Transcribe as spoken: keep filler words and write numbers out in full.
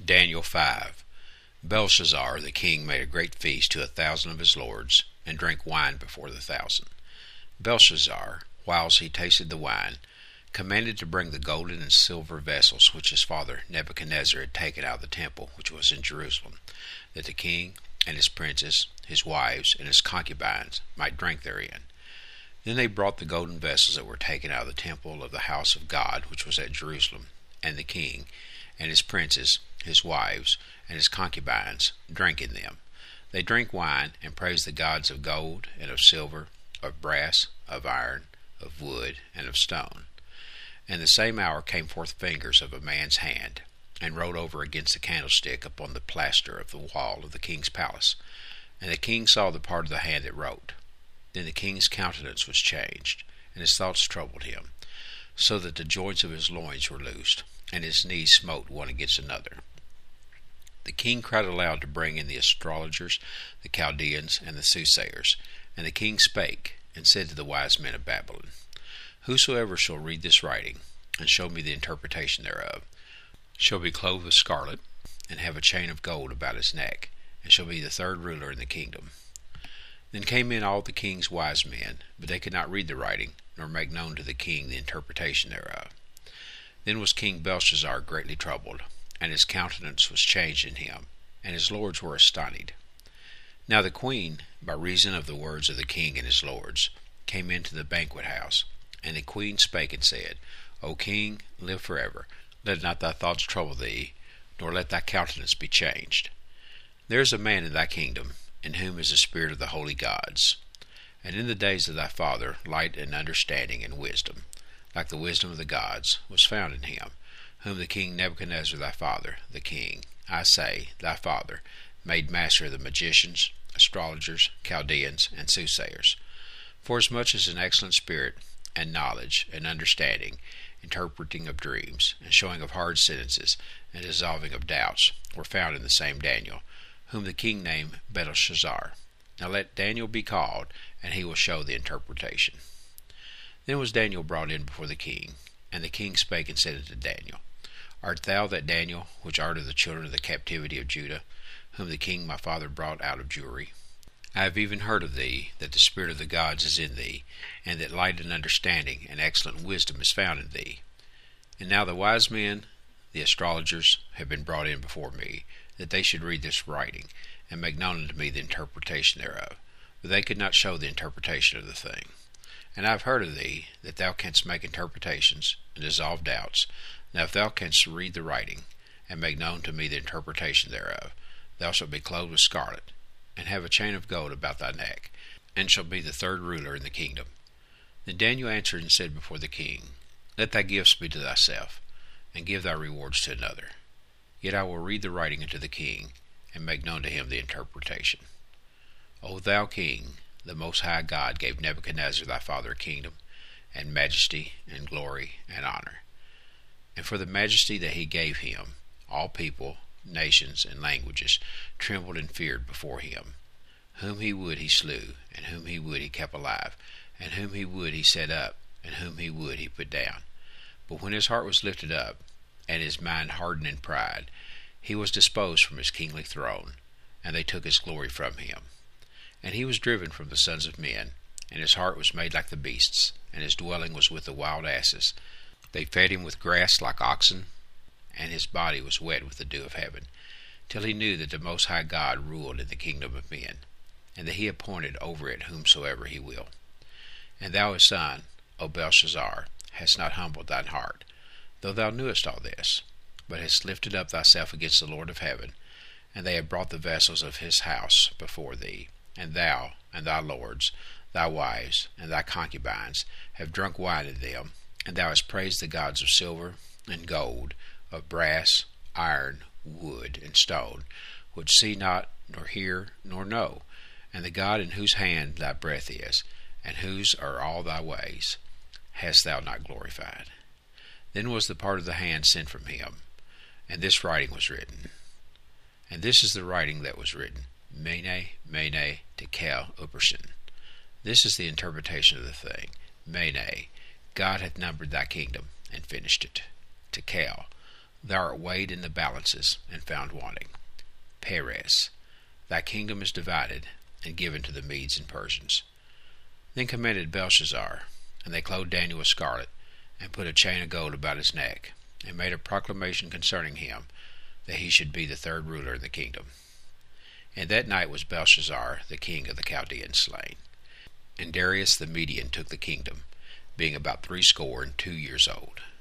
Daniel five. Belshazzar the king made a great feast to a thousand of his lords, and drank wine before the thousand. Belshazzar, whiles he tasted the wine, commanded to bring the golden and silver vessels which his father Nebuchadnezzar had taken out of the temple which was in Jerusalem, that the king and his princes, his wives, and his concubines might drink therein. Then they brought the golden vessels that were taken out of the temple of the house of God which was at Jerusalem, and the king and his princes, his wives, and his concubines drank in them. They drank wine, and praised the gods of gold, and of silver, of brass, of iron, of wood, and of stone. And the same hour came forth fingers of a man's hand, and wrote over against the candlestick upon the plaster of the wall of the king's palace. And the king saw the part of the hand that wrote. Then the king's countenance was changed, and his thoughts troubled him, so that the joints of his loins were loosed, and his knees smote one against another. The king cried aloud to bring in the astrologers, the Chaldeans, and the soothsayers. And the king spake, and said to the wise men of Babylon, Whosoever shall read this writing, and show me the interpretation thereof, shall be clothed with scarlet, and have a chain of gold about his neck, and shall be the third ruler in the kingdom. Then came in all the king's wise men, but they could not read the writing, nor make known to the king the interpretation thereof. Then was King Belshazzar greatly troubled, and his countenance was changed in him, and his lords were astonished. Now the queen, by reason of the words of the king and his lords, came into the banquet house. And the queen spake and said, O king, live forever. Let not thy thoughts trouble thee, nor let thy countenance be changed. There is a man in thy kingdom, in whom is the spirit of the holy gods. And in the days of thy father light and understanding and wisdom, like the wisdom of the gods, was found in him, whom the king Nebuchadnezzar thy father, the king, I say, thy father, made master of the magicians, astrologers, Chaldeans, and soothsayers. Forasmuch as an excellent spirit, and knowledge, and understanding, interpreting of dreams, and showing of hard sentences, and dissolving of doubts, were found in the same Daniel, whom the king named Belteshazzar. Now let Daniel be called, and he will show the interpretation. Then was Daniel brought in before the king, and the king spake and said unto Daniel, Art thou that Daniel, which art of the children of the captivity of Judah, whom the king my father brought out of Jewry? I have even heard of thee, that the spirit of the gods is in thee, and that light and understanding and excellent wisdom is found in thee. And now the wise men, the astrologers, have been brought in before me, that they should read this writing, and make known unto me the interpretation thereof. But they could not show the interpretation of the thing. And I have heard of thee, that thou canst make interpretations, and dissolve doubts. Now if thou canst read the writing, and make known to me the interpretation thereof, thou shalt be clothed with scarlet, and have a chain of gold about thy neck, and shalt be the third ruler in the kingdom. Then Daniel answered and said before the king, Let thy gifts be to thyself, and give thy rewards to another. Yet I will read the writing unto the king, and make known to him the interpretation. O thou king, the Most High God gave Nebuchadnezzar thy father a kingdom, and majesty, and glory, and honor. And for the majesty that he gave him, all people, nations, and languages trembled and feared before him. Whom he would he slew, and whom he would he kept alive, and whom he would he set up, and whom he would he put down. But when his heart was lifted up, and his mind hardened in pride, he was disposed from his kingly throne, and they took his glory from him. And he was driven from the sons of men, and his heart was made like the beasts, and his dwelling was with the wild asses. They fed him with grass like oxen, and his body was wet with the dew of heaven, till he knew that the Most High God ruled in the kingdom of men, and that he appointed over it whomsoever he will. And thou his son, O Belshazzar, hast not humbled thine heart, though thou knewest all this, but hast lifted up thyself against the Lord of heaven, and they have brought the vessels of his house before thee, and thou, and thy lords, thy wives, and thy concubines, have drunk wine in them, and thou hast praised the gods of silver and gold, of brass, iron, wood, and stone, which see not, nor hear, nor know, and the God in whose hand thy breath is, and whose are all thy ways, hast thou not glorified. Then was the part of the hand sent from him, and this writing was written. And this is the writing that was written, Mene, Mene, Tekel, Upharsin. This is the interpretation of the thing. Mene, God hath numbered thy kingdom, and finished it. Tekel, thou art weighed in the balances, and found wanting. Peres, thy kingdom is divided, and given to the Medes and Persians. Then commanded Belshazzar, and they clothed Daniel with scarlet, and put a chain of gold about his neck, and made a proclamation concerning him, that he should be the third ruler in the kingdom. And that night was Belshazzar, the king of the Chaldeans, slain. And Darius the Median took the kingdom, being about threescore and two years old.